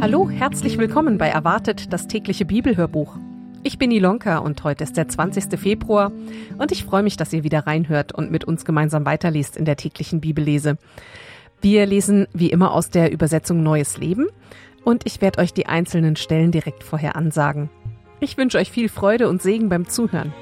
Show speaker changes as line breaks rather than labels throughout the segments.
Hallo, herzlich willkommen bei Erwartet, das tägliche Bibelhörbuch. Ich bin Ilonka und heute ist der 20. Februar und ich freue mich, dass ihr wieder reinhört und mit uns gemeinsam weiterliest in der täglichen Bibellese. Wir lesen wie immer aus der Übersetzung Neues Leben und ich werde euch die einzelnen Stellen direkt vorher ansagen. Ich wünsche euch viel Freude und Segen beim Zuhören.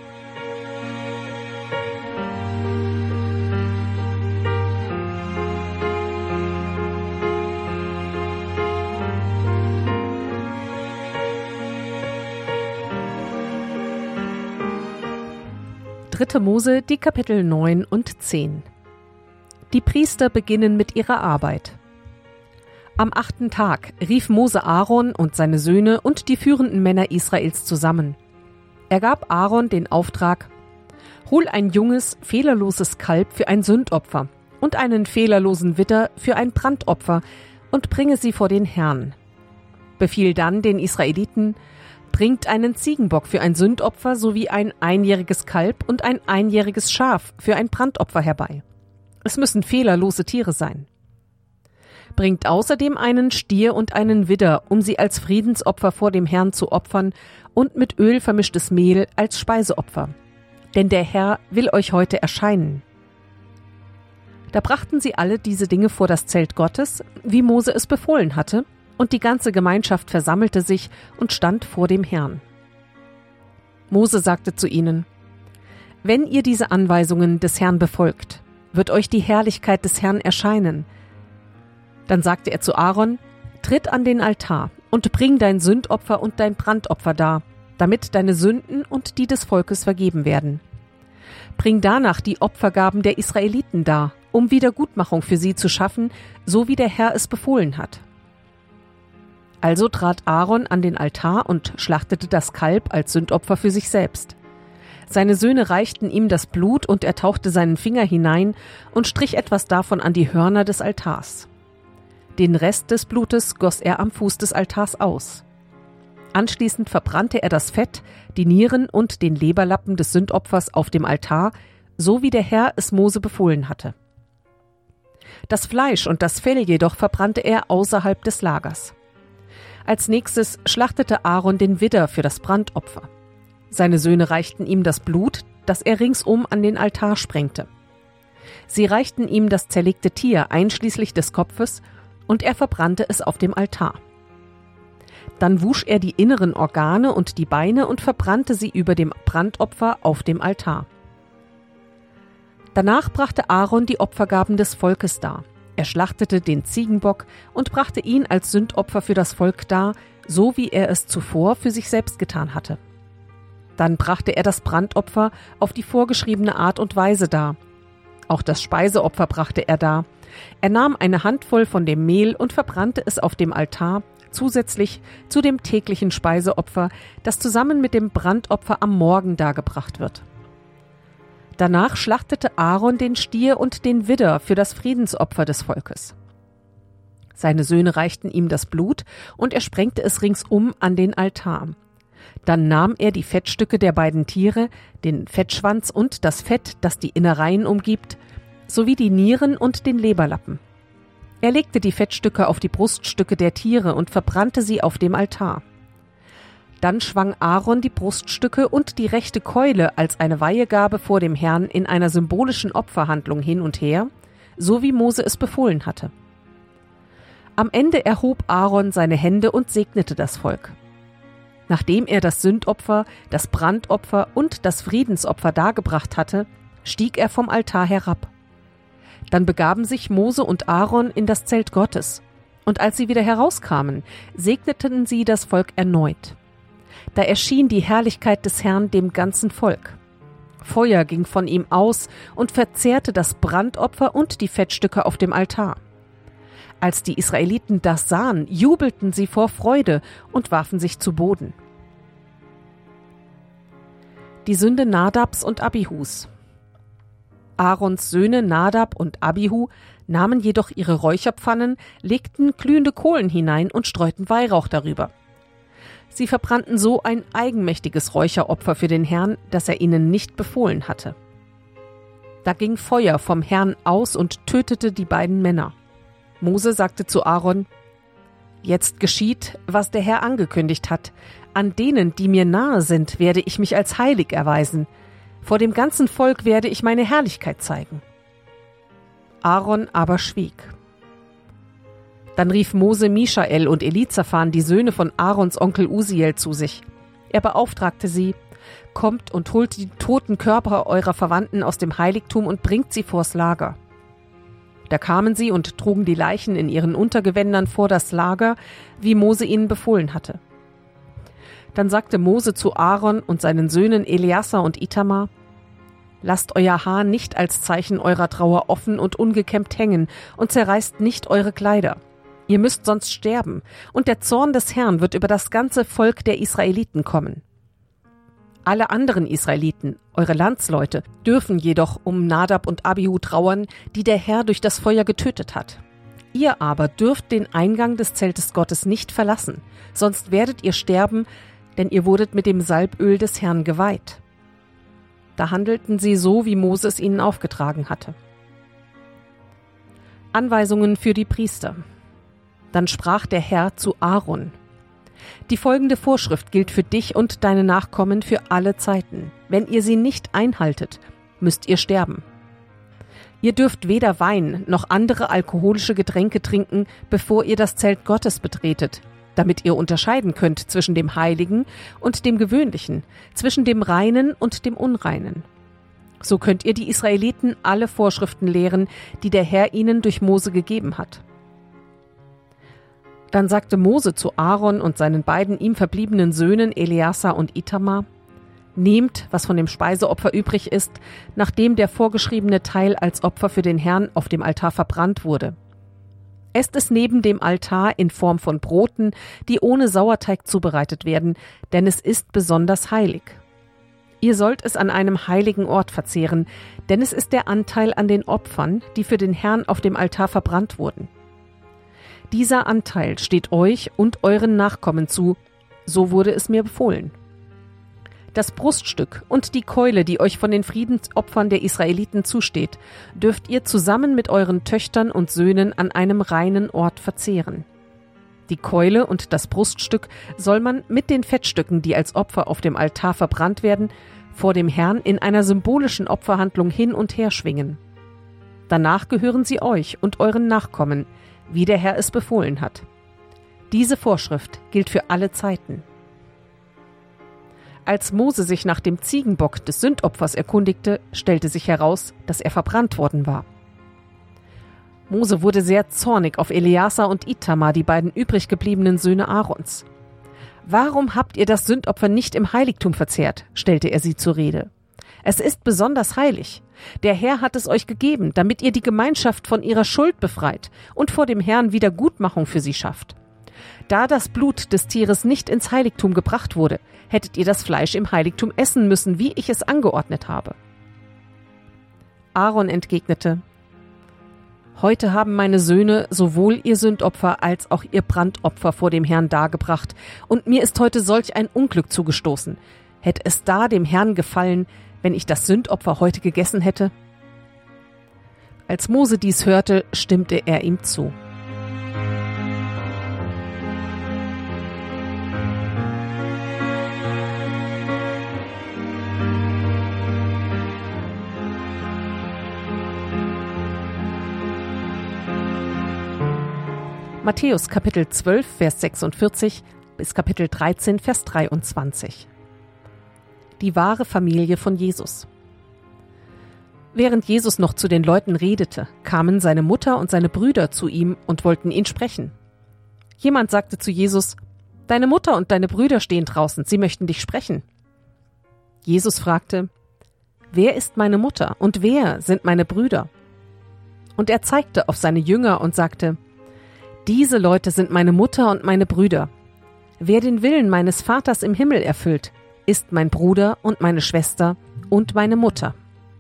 Dritte Mose, die Kapitel 9 und 10. Die Priester beginnen mit ihrer Arbeit. Am 8. Tag rief Mose Aaron und seine Söhne und die führenden Männer Israels zusammen. Er gab Aaron den Auftrag: Hol ein junges, fehlerloses Kalb für ein Sündopfer und einen fehlerlosen Widder für ein Brandopfer und bringe sie vor den Herrn. Befiehl dann den Israeliten: Bringt einen Ziegenbock für ein Sündopfer sowie ein einjähriges Kalb und ein einjähriges Schaf für ein Brandopfer herbei. Es müssen fehlerlose Tiere sein. Bringt außerdem einen Stier und einen Widder, um sie als Friedensopfer vor dem Herrn zu opfern und mit Öl vermischtes Mehl als Speiseopfer. Denn der Herr will euch heute erscheinen. Da brachten sie alle diese Dinge vor das Zelt Gottes, wie Mose es befohlen hatte, und die ganze Gemeinschaft versammelte sich und stand vor dem Herrn. Mose sagte zu ihnen: Wenn ihr diese Anweisungen des Herrn befolgt, wird euch die Herrlichkeit des Herrn erscheinen. Dann sagte er zu Aaron: Tritt an den Altar und bring dein Sündopfer und dein Brandopfer dar, damit deine Sünden und die des Volkes vergeben werden. Bring danach die Opfergaben der Israeliten dar, um Wiedergutmachung für sie zu schaffen, so wie der Herr es befohlen hat. Also trat Aaron an den Altar und schlachtete das Kalb als Sündopfer für sich selbst. Seine Söhne reichten ihm das Blut und er tauchte seinen Finger hinein und strich etwas davon an die Hörner des Altars. Den Rest des Blutes goss er am Fuß des Altars aus. Anschließend verbrannte er das Fett, die Nieren und den Leberlappen des Sündopfers auf dem Altar, so wie der Herr es Mose befohlen hatte. Das Fleisch und das Fell jedoch verbrannte er außerhalb des Lagers. Als nächstes schlachtete Aaron den Widder für das Brandopfer. Seine Söhne reichten ihm das Blut, das er ringsum an den Altar sprengte. Sie reichten ihm das zerlegte Tier einschließlich des Kopfes und er verbrannte es auf dem Altar. Dann wusch er die inneren Organe und die Beine und verbrannte sie über dem Brandopfer auf dem Altar. Danach brachte Aaron die Opfergaben des Volkes dar. Er schlachtete den Ziegenbock und brachte ihn als Sündopfer für das Volk dar, so wie er es zuvor für sich selbst getan hatte. Dann brachte er das Brandopfer auf die vorgeschriebene Art und Weise dar. Auch das Speiseopfer brachte er dar. Er nahm eine Handvoll von dem Mehl und verbrannte es auf dem Altar, zusätzlich zu dem täglichen Speiseopfer, das zusammen mit dem Brandopfer am Morgen dargebracht wird. Danach schlachtete Aaron den Stier und den Widder für das Friedensopfer des Volkes. Seine Söhne reichten ihm das Blut und er sprengte es ringsum an den Altar. Dann nahm er die Fettstücke der beiden Tiere, den Fettschwanz und das Fett, das die Innereien umgibt, sowie die Nieren und den Leberlappen. Er legte die Fettstücke auf die Bruststücke der Tiere und verbrannte sie auf dem Altar. Dann schwang Aaron die Bruststücke und die rechte Keule als eine Weihegabe vor dem Herrn in einer symbolischen Opferhandlung hin und her, so wie Mose es befohlen hatte. Am Ende erhob Aaron seine Hände und segnete das Volk. Nachdem er das Sündopfer, das Brandopfer und das Friedensopfer dargebracht hatte, stieg er vom Altar herab. Dann begaben sich Mose und Aaron in das Zelt Gottes, und als sie wieder herauskamen, segneten sie das Volk erneut. Da erschien die Herrlichkeit des Herrn dem ganzen Volk. Feuer ging von ihm aus und verzehrte das Brandopfer und die Fettstücke auf dem Altar. Als die Israeliten das sahen, jubelten sie vor Freude und warfen sich zu Boden. Die Sünde Nadabs und Abihus. Aarons Söhne Nadab und Abihu nahmen jedoch ihre Räucherpfannen, legten glühende Kohlen hinein und streuten Weihrauch darüber. Sie verbrannten so ein eigenmächtiges Räucheropfer für den Herrn, das er ihnen nicht befohlen hatte. Da ging Feuer vom Herrn aus und tötete die beiden Männer. Mose sagte zu Aaron: Jetzt geschieht, was der Herr angekündigt hat. An denen, die mir nahe sind, werde ich mich als heilig erweisen. Vor dem ganzen Volk werde ich meine Herrlichkeit zeigen. Aaron aber schwieg. Dann rief Mose Mischael und Elizaphan, die Söhne von Aarons Onkel Usiel, zu sich. Er beauftragte sie: Kommt und holt die toten Körper eurer Verwandten aus dem Heiligtum und bringt sie vors Lager. Da kamen sie und trugen die Leichen in ihren Untergewändern vor das Lager, wie Mose ihnen befohlen hatte. Dann sagte Mose zu Aaron und seinen Söhnen Eleazar und Itamar: Lasst euer Haar nicht als Zeichen eurer Trauer offen und ungekämmt hängen und zerreißt nicht eure Kleider. Ihr müsst sonst sterben, und der Zorn des Herrn wird über das ganze Volk der Israeliten kommen. Alle anderen Israeliten, eure Landsleute, dürfen jedoch um Nadab und Abihu trauern, die der Herr durch das Feuer getötet hat. Ihr aber dürft den Eingang des Zeltes Gottes nicht verlassen, sonst werdet ihr sterben, denn ihr wurdet mit dem Salböl des Herrn geweiht. Da handelten sie so, wie Mose es ihnen aufgetragen hatte. Anweisungen für die Priester. Dann sprach der Herr zu Aaron: Die folgende Vorschrift gilt für dich und deine Nachkommen für alle Zeiten. Wenn ihr sie nicht einhaltet, müsst ihr sterben. Ihr dürft weder Wein noch andere alkoholische Getränke trinken, bevor ihr das Zelt Gottes betretet, damit ihr unterscheiden könnt zwischen dem Heiligen und dem Gewöhnlichen, zwischen dem Reinen und dem Unreinen. So könnt ihr die Israeliten alle Vorschriften lehren, die der Herr ihnen durch Mose gegeben hat. Dann sagte Mose zu Aaron und seinen beiden ihm verbliebenen Söhnen Eleazar und Itamar: Nehmt, was von dem Speiseopfer übrig ist, nachdem der vorgeschriebene Teil als Opfer für den Herrn auf dem Altar verbrannt wurde. Esst es neben dem Altar in Form von Broten, die ohne Sauerteig zubereitet werden, denn es ist besonders heilig. Ihr sollt es an einem heiligen Ort verzehren, denn es ist der Anteil an den Opfern, die für den Herrn auf dem Altar verbrannt wurden. Dieser Anteil steht euch und euren Nachkommen zu, so wurde es mir befohlen. Das Bruststück und die Keule, die euch von den Friedensopfern der Israeliten zusteht, dürft ihr zusammen mit euren Töchtern und Söhnen an einem reinen Ort verzehren. Die Keule und das Bruststück soll man mit den Fettstücken, die als Opfer auf dem Altar verbrannt werden, vor dem Herrn in einer symbolischen Opferhandlung hin und her schwingen. Danach gehören sie euch und euren Nachkommen, wie der Herr es befohlen hat. Diese Vorschrift gilt für alle Zeiten. Als Mose sich nach dem Ziegenbock des Sündopfers erkundigte, stellte sich heraus, dass er verbrannt worden war. Mose wurde sehr zornig auf Eleazar und Itamar, die beiden übrig gebliebenen Söhne Aarons. »Warum habt ihr das Sündopfer nicht im Heiligtum verzehrt?« stellte er sie zur Rede. »Es ist besonders heilig. Der Herr hat es euch gegeben, damit ihr die Gemeinschaft von ihrer Schuld befreit und vor dem Herrn Wiedergutmachung für sie schafft. Da das Blut des Tieres nicht ins Heiligtum gebracht wurde, hättet ihr das Fleisch im Heiligtum essen müssen, wie ich es angeordnet habe.« Aaron entgegnete: »Heute haben meine Söhne sowohl ihr Sündopfer als auch ihr Brandopfer vor dem Herrn dargebracht, und mir ist heute solch ein Unglück zugestoßen. Hätte es da dem Herrn gefallen, wenn ich das Sündopfer heute gegessen hätte?« Als Mose dies hörte, stimmte er ihm zu. Matthäus Kapitel 12, Vers 46 bis Kapitel 13, Vers 23. Die wahre Familie von Jesus. Während Jesus noch zu den Leuten redete, kamen seine Mutter und seine Brüder zu ihm und wollten ihn sprechen. Jemand sagte zu Jesus: »Deine Mutter und deine Brüder stehen draußen, sie möchten dich sprechen.« Jesus fragte: »Wer ist meine Mutter und wer sind meine Brüder?« Und er zeigte auf seine Jünger und sagte: »Diese Leute sind meine Mutter und meine Brüder. Wer den Willen meines Vaters im Himmel erfüllt, ist mein Bruder und meine Schwester und meine Mutter.«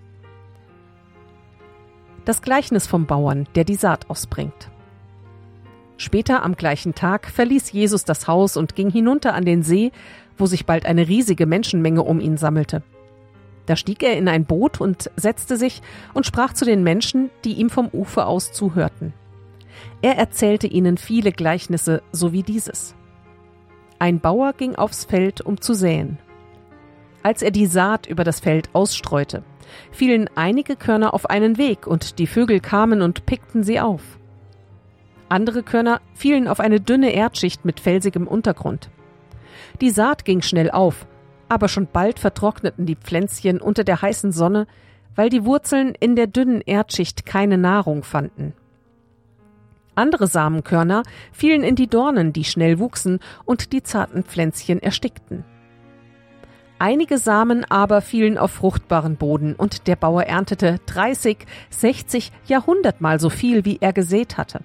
Das Gleichnis vom Bauern, der die Saat ausbringt. Später am gleichen Tag verließ Jesus das Haus und ging hinunter an den See, wo sich bald eine riesige Menschenmenge um ihn sammelte. Da stieg er in ein Boot und setzte sich und sprach zu den Menschen, die ihm vom Ufer aus zuhörten. Er erzählte ihnen viele Gleichnisse, so wie dieses. Ein Bauer ging aufs Feld, um zu säen. Als er die Saat über das Feld ausstreute, fielen einige Körner auf einen Weg und die Vögel kamen und pickten sie auf. Andere Körner fielen auf eine dünne Erdschicht mit felsigem Untergrund. Die Saat ging schnell auf, aber schon bald vertrockneten die Pflänzchen unter der heißen Sonne, weil die Wurzeln in der dünnen Erdschicht keine Nahrung fanden. Andere Samenkörner fielen in die Dornen, die schnell wuchsen und die zarten Pflänzchen erstickten. Einige Samen aber fielen auf fruchtbaren Boden und der Bauer erntete 30, 60, ja 100-mal so viel, wie er gesät hatte.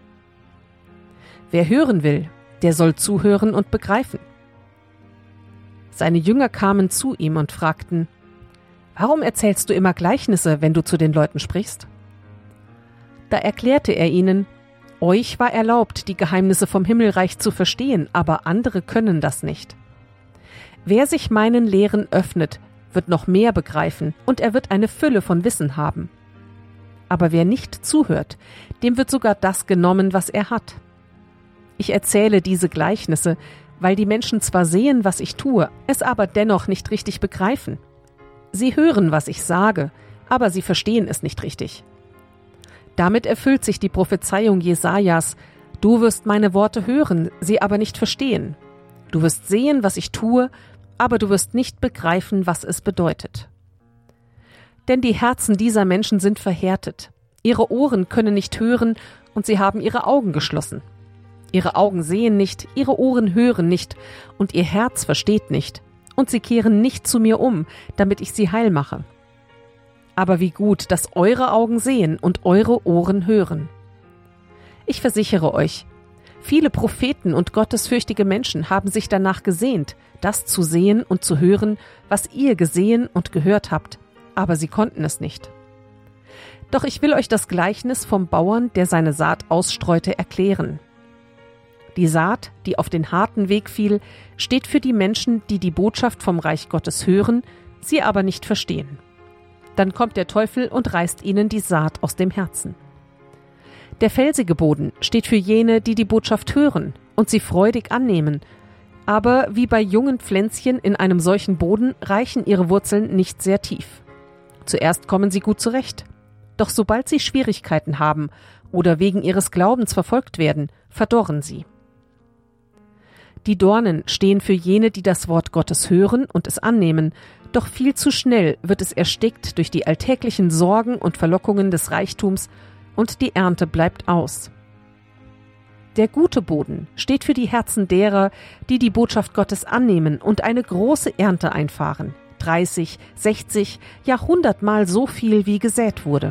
Wer hören will, der soll zuhören und begreifen. Seine Jünger kamen zu ihm und fragten: Warum erzählst du immer Gleichnisse, wenn du zu den Leuten sprichst? Da erklärte er ihnen: Euch war erlaubt, die Geheimnisse vom Himmelreich zu verstehen, aber andere können das nicht. Wer sich meinen Lehren öffnet, wird noch mehr begreifen und er wird eine Fülle von Wissen haben. Aber wer nicht zuhört, dem wird sogar das genommen, was er hat. Ich erzähle diese Gleichnisse, weil die Menschen zwar sehen, was ich tue, es aber dennoch nicht richtig begreifen. Sie hören, was ich sage, aber sie verstehen es nicht richtig. Damit erfüllt sich die Prophezeiung Jesajas: Du wirst meine Worte hören, sie aber nicht verstehen. Du wirst sehen, was ich tue, aber du wirst nicht begreifen, was es bedeutet. Denn die Herzen dieser Menschen sind verhärtet. Ihre Ohren können nicht hören und sie haben ihre Augen geschlossen. Ihre Augen sehen nicht, ihre Ohren hören nicht und ihr Herz versteht nicht. Und sie kehren nicht zu mir um, damit ich sie heil mache. Aber wie gut, dass eure Augen sehen und eure Ohren hören. Ich versichere euch, viele Propheten und gottesfürchtige Menschen haben sich danach gesehnt, das zu sehen und zu hören, was ihr gesehen und gehört habt, aber sie konnten es nicht. Doch ich will euch das Gleichnis vom Bauern, der seine Saat ausstreute, erklären. Die Saat, die auf den harten Weg fiel, steht für die Menschen, die die Botschaft vom Reich Gottes hören, sie aber nicht verstehen. Dann kommt der Teufel und reißt ihnen die Saat aus dem Herzen. Der felsige Boden steht für jene, die die Botschaft hören und sie freudig annehmen, aber wie bei jungen Pflänzchen in einem solchen Boden reichen ihre Wurzeln nicht sehr tief. Zuerst kommen sie gut zurecht, doch sobald sie Schwierigkeiten haben oder wegen ihres Glaubens verfolgt werden, verdorren sie. Die Dornen stehen für jene, die das Wort Gottes hören und es annehmen, doch viel zu schnell wird es erstickt durch die alltäglichen Sorgen und Verlockungen des Reichtums und die Ernte bleibt aus. Der gute Boden steht für die Herzen derer, die die Botschaft Gottes annehmen und eine große Ernte einfahren, 30, 60, ja 100-mal so viel, wie gesät wurde.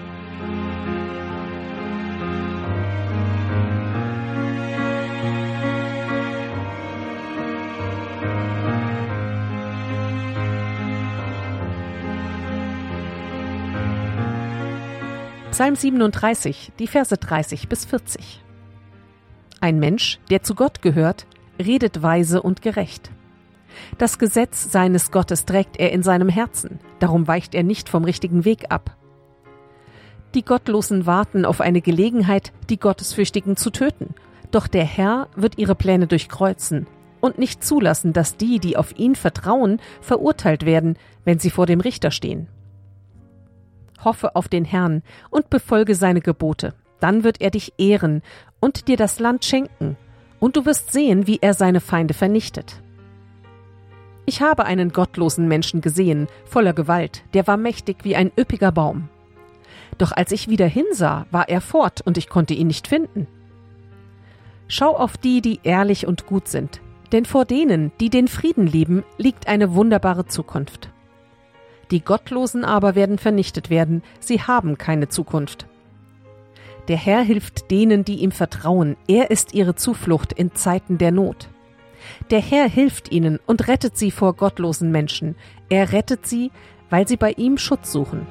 Psalm 37, die Verse 30 bis 40. Ein Mensch, der zu Gott gehört, redet weise und gerecht. Das Gesetz seines Gottes trägt er in seinem Herzen, darum weicht er nicht vom richtigen Weg ab. Die Gottlosen warten auf eine Gelegenheit, die Gottesfürchtigen zu töten, doch der Herr wird ihre Pläne durchkreuzen und nicht zulassen, dass die, die auf ihn vertrauen, verurteilt werden, wenn sie vor dem Richter stehen. Hoffe auf den Herrn und befolge seine Gebote, dann wird er dich ehren und dir das Land schenken, und du wirst sehen, wie er seine Feinde vernichtet. Ich habe einen gottlosen Menschen gesehen, voller Gewalt, der war mächtig wie ein üppiger Baum. Doch als ich wieder hinsah, war er fort und ich konnte ihn nicht finden. Schau auf die, die ehrlich und gut sind, denn vor denen, die den Frieden lieben, liegt eine wunderbare Zukunft. Die Gottlosen aber werden vernichtet werden, sie haben keine Zukunft. Der Herr hilft denen, die ihm vertrauen, er ist ihre Zuflucht in Zeiten der Not. Der Herr hilft ihnen und rettet sie vor gottlosen Menschen, er rettet sie, weil sie bei ihm Schutz suchen.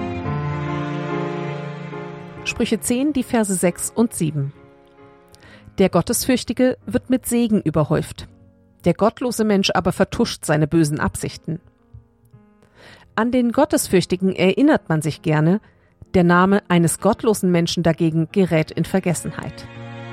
Sprüche 10, die Verse 6 und 7. Der Gottesfürchtige wird mit Segen überhäuft. Der gottlose Mensch aber vertuscht seine bösen Absichten. An den Gottesfürchtigen erinnert man sich gerne, der Name eines gottlosen Menschen dagegen gerät in Vergessenheit.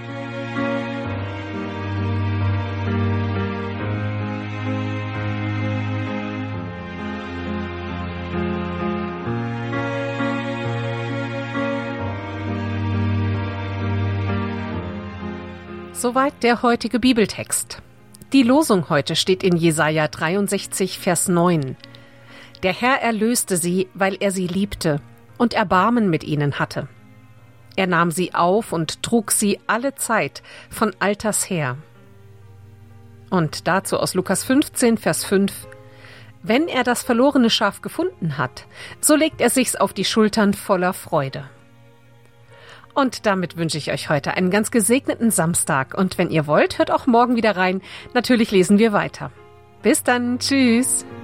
Soweit der heutige Bibeltext. Die Losung heute steht in Jesaja 63, Vers 9. Der Herr erlöste sie, weil er sie liebte und Erbarmen mit ihnen hatte. Er nahm sie auf und trug sie alle Zeit von alters her. Und dazu aus Lukas 15, Vers 5. Wenn er das verlorene Schaf gefunden hat, so legt er sich's auf die Schultern voller Freude. Und damit wünsche ich euch heute einen ganz gesegneten Samstag. Und wenn ihr wollt, hört auch morgen wieder rein. Natürlich lesen wir weiter. Bis dann. Tschüss.